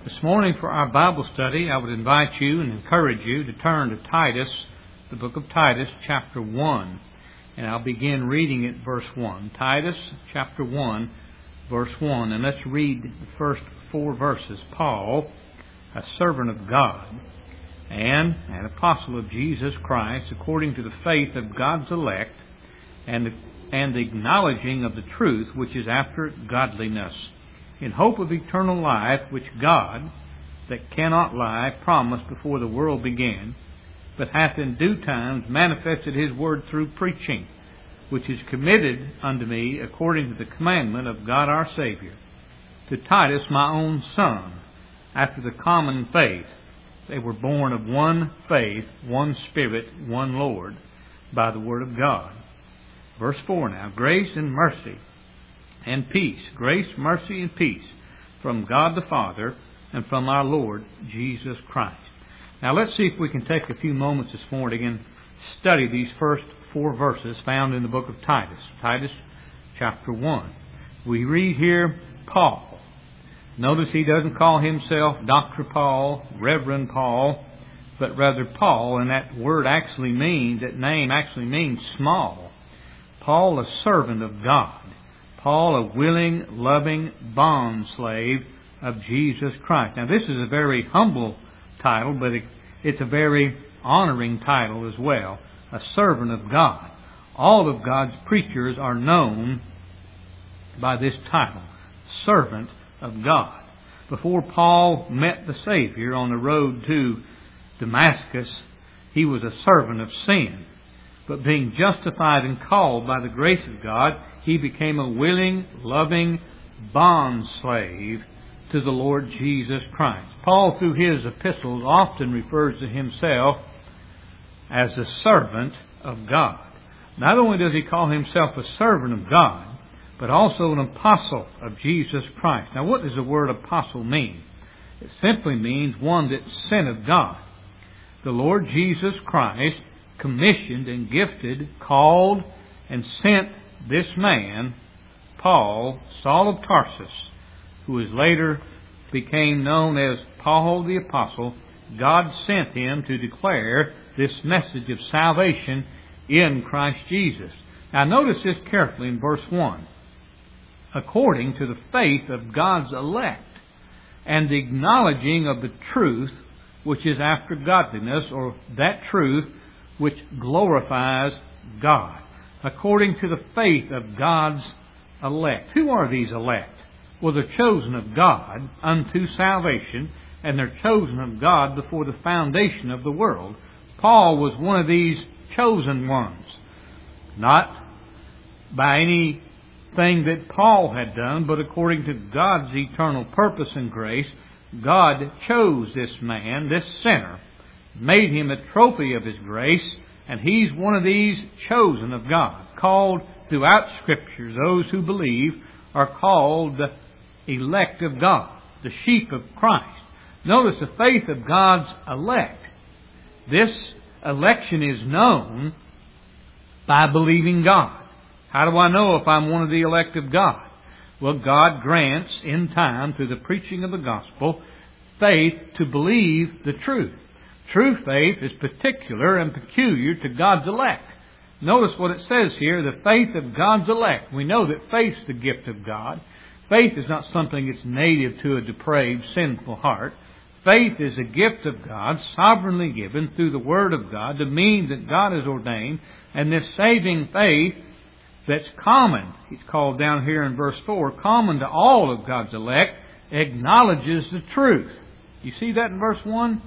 This morning for our Bible study, I would invite you and encourage you to turn to Titus, the book of Titus, chapter 1. And I'll begin reading at verse 1. Titus, chapter 1, verse 1. And let's read the first 4 verses. Paul, a servant of God, and an apostle of Jesus Christ, according to the faith of God's elect, and the acknowledging of the truth which is after godliness, in hope of eternal life, which God, that cannot lie, promised before the world began, but hath in due times manifested His word through preaching, which is committed unto me according to the commandment of God our Savior, to Titus my own son, after the common faith. They were born of one faith, one Spirit, one Lord, by the word of God. Verse 4 now, grace and mercy and peace, grace, mercy, and peace from God the Father and from our Lord Jesus Christ. Now let's see if we can take a few moments this morning and study these first 4 verses found in the book of Titus. Titus chapter 1. We read here, Paul. Notice he doesn't call himself Dr. Paul, Reverend Paul, but rather Paul, and that name actually means small. Paul, a servant of God. Paul, a willing, loving bondslave of Jesus Christ. Now, this is a very humble title, but it's a very honoring title as well. A servant of God. All of God's preachers are known by this title, servant of God. Before Paul met the Savior on the road to Damascus, he was a servant of sin. But being justified and called by the grace of God, he became a willing, loving bondslave to the Lord Jesus Christ. Paul, through his epistles, often refers to himself as a servant of God. Not only does he call himself a servant of God, but also an apostle of Jesus Christ. Now, what does the word apostle mean? It simply means one that's sent of God. The Lord Jesus Christ commissioned and gifted, called, and sent this man, Paul, Saul of Tarsus, who is later became known as Paul the Apostle. God sent him to declare this message of salvation in Christ Jesus. Now notice this carefully in verse 1. According to the faith of God's elect, and the acknowledging of the truth which is after godliness, or that truth which glorifies God. According to the faith of God's elect. Who are these elect? Well, they're chosen of God unto salvation, and they're chosen of God before the foundation of the world. Paul was one of these chosen ones. Not by anything that Paul had done, but according to God's eternal purpose and grace, God chose this man, this sinner, made him a trophy of His grace, and he's one of these chosen of God. Called throughout Scripture, those who believe are called the elect of God, the sheep of Christ. Notice the faith of God's elect. This election is known by believing God. How do I know if I'm one of the elect of God? Well, God grants in time, through the preaching of the gospel, faith to believe the truth. True faith is particular and peculiar to God's elect. Notice what it says here, the faith of God's elect. We know that faith's the gift of God. Faith is not something that's native to a depraved, sinful heart. Faith is a gift of God, sovereignly given through the Word of God, the means that God has ordained. And this saving faith that's common, it's called down here in verse 4, common to all of God's elect, acknowledges the truth. You see that in verse 1?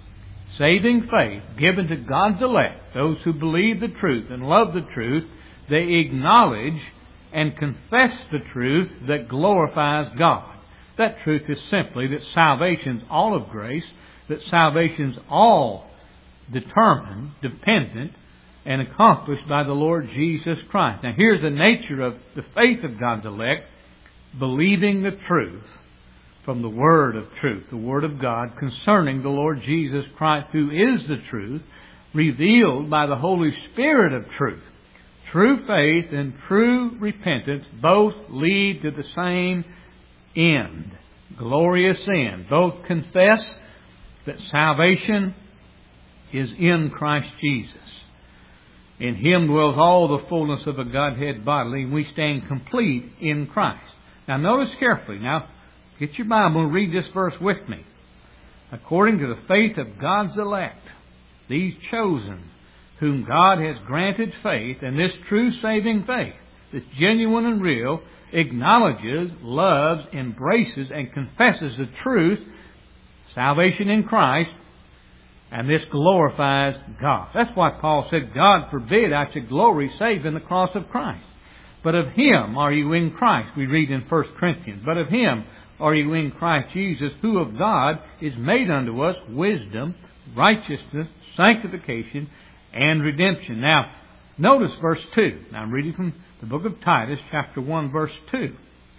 Saving faith given to God's elect, those who believe the truth and love the truth, they acknowledge and confess the truth that glorifies God. That truth is simply that salvation's all of grace, that salvation's all determined, dependent, and accomplished by the Lord Jesus Christ. Now here's the nature of the faith of God's elect, believing the truth from the Word of truth, the Word of God concerning the Lord Jesus Christ, who is the truth, revealed by the Holy Spirit of truth. True faith and true repentance both lead to the same end. glorious end. Both confess that salvation is in Christ Jesus. In Him dwells all the fullness of the Godhead bodily, and we stand complete in Christ. Now notice carefully. Now, get your Bible and read this verse with me. According to the faith of God's elect, these chosen, whom God has granted faith, and this true saving faith, this genuine and real, acknowledges, loves, embraces, and confesses the truth, salvation in Christ, and this glorifies God. That's why Paul said, God forbid I should glory save in the cross of Christ. But of Him are you in Christ, we read in 1 Corinthians. But of Him are you in Christ Jesus, who of God is made unto us wisdom, righteousness, sanctification, and redemption. Now, notice verse 2. Now I'm reading from the book of Titus, chapter 1, verse 2.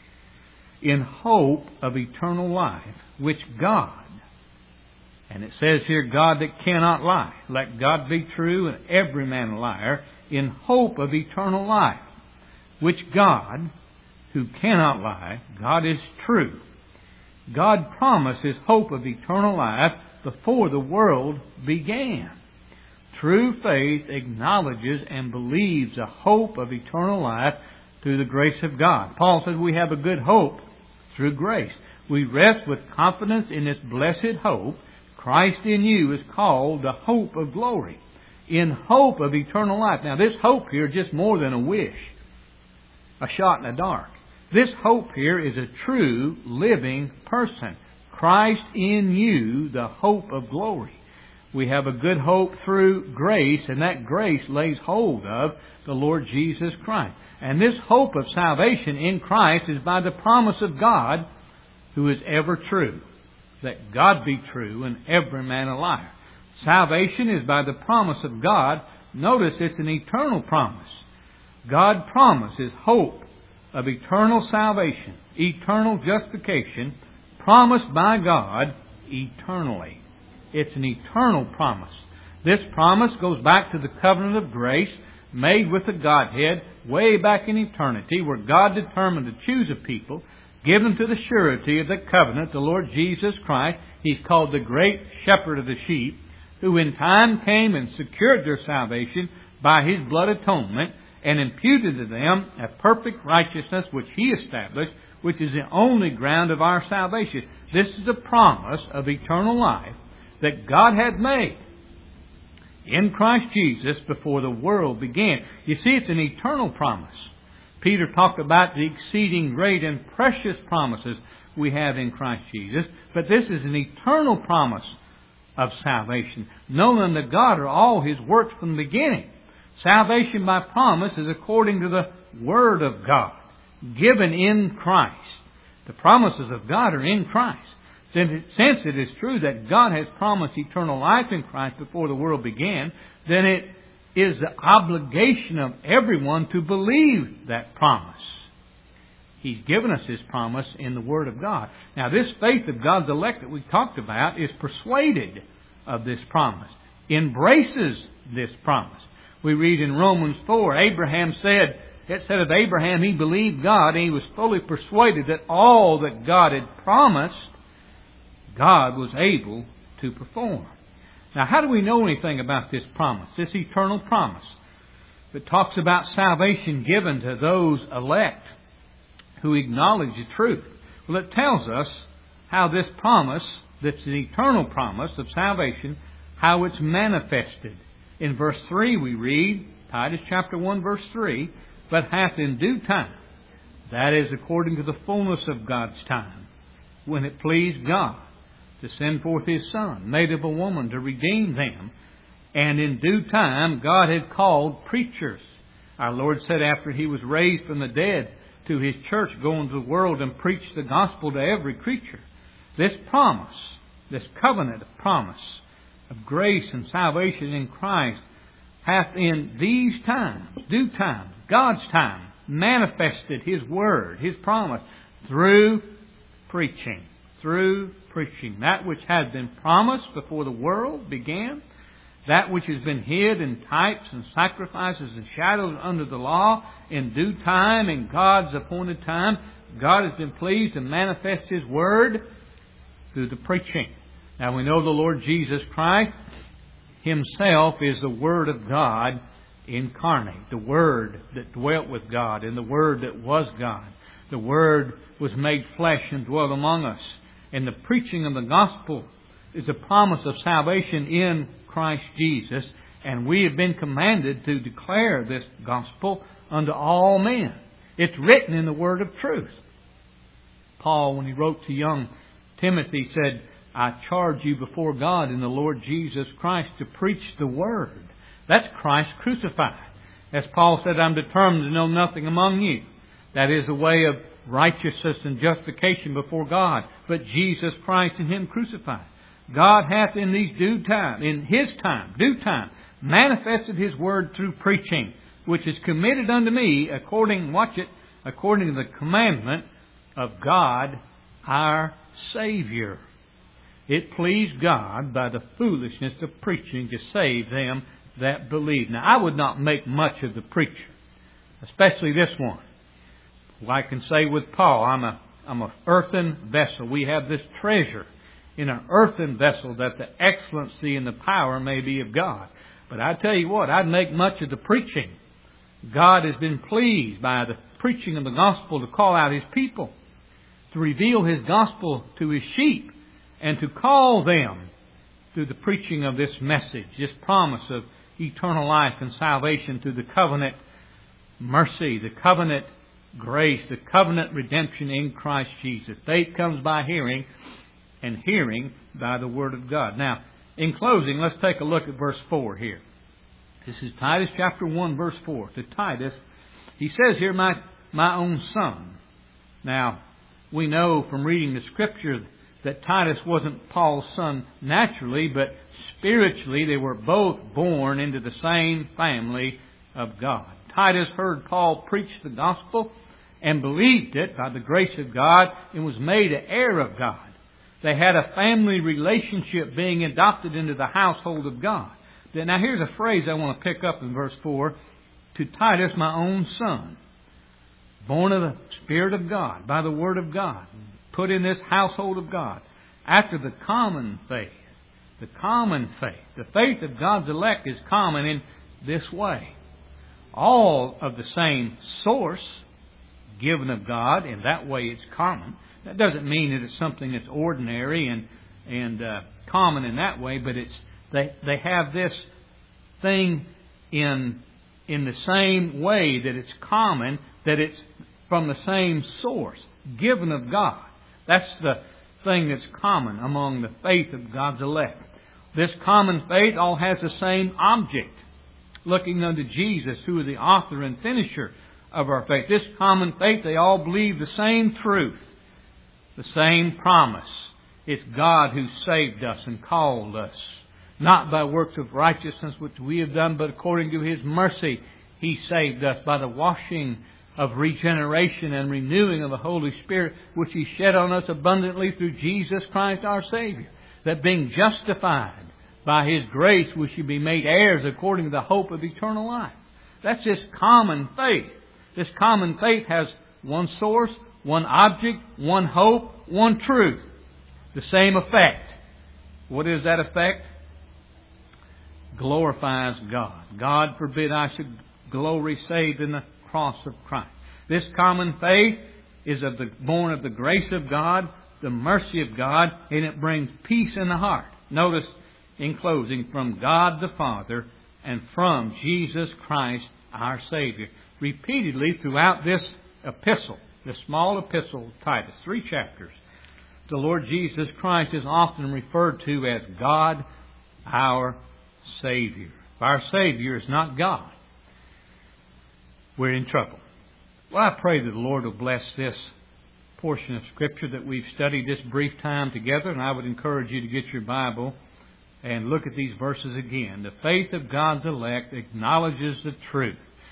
In hope of eternal life, which God, and it says here, God that cannot lie. Let God be true and every man a liar. In hope of eternal life, which God, who cannot lie, God is true. God promised His hope of eternal life before the world began. True faith acknowledges and believes a hope of eternal life through the grace of God. Paul says we have a good hope through grace. We rest with confidence in this blessed hope. Christ in you is called the hope of glory. In hope of eternal life. Now this hope here is just more than a wish, a shot in the dark. This hope here is a true living person. Christ in you, the hope of glory. We have a good hope through grace, and that grace lays hold of the Lord Jesus Christ. And this hope of salvation in Christ is by the promise of God, who is ever true. That God be true and every man a liar. Salvation is by the promise of God. Notice it's an eternal promise. God promises hope of eternal salvation, eternal justification, promised by God eternally. It's an eternal promise. This promise goes back to the covenant of grace made with the Godhead way back in eternity, where God determined to choose a people, give them to the surety of the covenant, the Lord Jesus Christ. He's called the great shepherd of the sheep, who in time came and secured their salvation by His blood atonement and imputed to them a perfect righteousness which He established, which is the only ground of our salvation. This is a promise of eternal life that God had made in Christ Jesus before the world began. You see, it's an eternal promise. Peter talked about the exceeding great and precious promises we have in Christ Jesus. But this is an eternal promise of salvation, known unto God are all His works from the beginning. Salvation by promise is according to the Word of God, given in Christ. The promises of God are in Christ. Since it is true that God has promised eternal life in Christ before the world began, then it is the obligation of everyone to believe that promise. He's given us His promise in the Word of God. Now, this faith of God's elect that we talked about is persuaded of this promise, embraces this promise. We read in Romans 4, it said of Abraham, he believed God, and he was fully persuaded that all that God had promised, God was able to perform. Now, how do we know anything about this promise, this eternal promise? It talks about salvation given to those elect who acknowledge the truth. Well, it tells us how this promise, that's an eternal promise of salvation, how it's manifested. In verse 3 we read, Titus chapter 1 verse 3, but hath in due time, that is according to the fullness of God's time, when it pleased God to send forth His Son, made of a woman, to redeem them. And in due time God had called preachers. Our Lord said after He was raised from the dead to His church, go into the world and preach the gospel to every creature. This promise, this covenant of promise of grace and salvation in Christ hath in these times, due time, God's time, manifested His Word, His promise, through preaching. Through preaching. That which had been promised before the world began, that which has been hid in types and sacrifices and shadows under the law, in due time, in God's appointed time, God has been pleased to manifest His Word through the preaching. Now we know the Lord Jesus Christ Himself is the Word of God incarnate. The Word that dwelt with God and the Word that was God. The Word was made flesh and dwelt among us. And the preaching of the gospel is a promise of salvation in Christ Jesus. And we have been commanded to declare this gospel unto all men. It's written in the word of truth. Paul, when he wrote to young Timothy, said, I charge you before God and the Lord Jesus Christ to preach the word. That's Christ crucified. As Paul said, I'm determined to know nothing among you. That is the way of righteousness and justification before God, but Jesus Christ and Him crucified. God hath in His due time, manifested His word through preaching, which is committed unto me according to the commandment of God our Savior. It pleased God by the foolishness of preaching to save them that believe. Now, I would not make much of the preacher, especially this one. Well, I can say with Paul, I'm an earthen vessel. We have this treasure in an earthen vessel, that the excellency and the power may be of God. But I tell you what, I'd make much of the preaching. God has been pleased by the preaching of the gospel to call out His people, to reveal His gospel to His sheep, and to call them through the preaching of this message, this promise of eternal life and salvation through the covenant mercy, the covenant grace, the covenant redemption in Christ Jesus. Faith comes by hearing, and hearing by the Word of God. Now, in closing, let's take a look at verse 4 here. This is Titus chapter 1, verse 4. To Titus, he says here, my own son. Now, we know from reading the Scripture that Titus wasn't Paul's son naturally, but spiritually they were both born into the same family of God. Titus heard Paul preach the gospel and believed it by the grace of God and was made an heir of God. They had a family relationship, being adopted into the household of God. Now here's a phrase I want to pick up in verse 4. To Titus, my own son, born of the Spirit of God, by the Word of God, put in this household of God, after the common faith. The common faith. The faith of God's elect is common in this way. All of the same source, given of God, and that way it's common. That doesn't mean that it's something that's ordinary and common in that way, but they have this thing in the same way that it's common, that it's from the same source, given of God. That's the thing that's common among the faith of God's elect. This common faith all has the same object, looking unto Jesus, who is the author and finisher of our faith. This common faith, they all believe the same truth, the same promise. It's God who saved us and called us, not by works of righteousness which we have done, but according to His mercy He saved us by the washing of regeneration and renewing of the Holy Spirit, which He shed on us abundantly through Jesus Christ our Savior, that being justified by His grace we should be made heirs according to the hope of eternal life. That's this common faith. This common faith has one source, one object, one hope, one truth. The same effect. What is that effect? Glorifies God. God forbid I should glory save in the cross of Christ. This common faith is born of the grace of God, the mercy of God, and it brings peace in the heart. Notice, in closing, from God the Father and from Jesus Christ our Savior. Repeatedly throughout this epistle, this small epistle of Titus, 3 chapters, the Lord Jesus Christ is often referred to as God our Savior. If our Savior is not God, we're in trouble. Well, I pray that the Lord will bless this portion of Scripture that we've studied this brief time together, and I would encourage you to get your Bible and look at these verses again. The faith of God's elect acknowledges the truth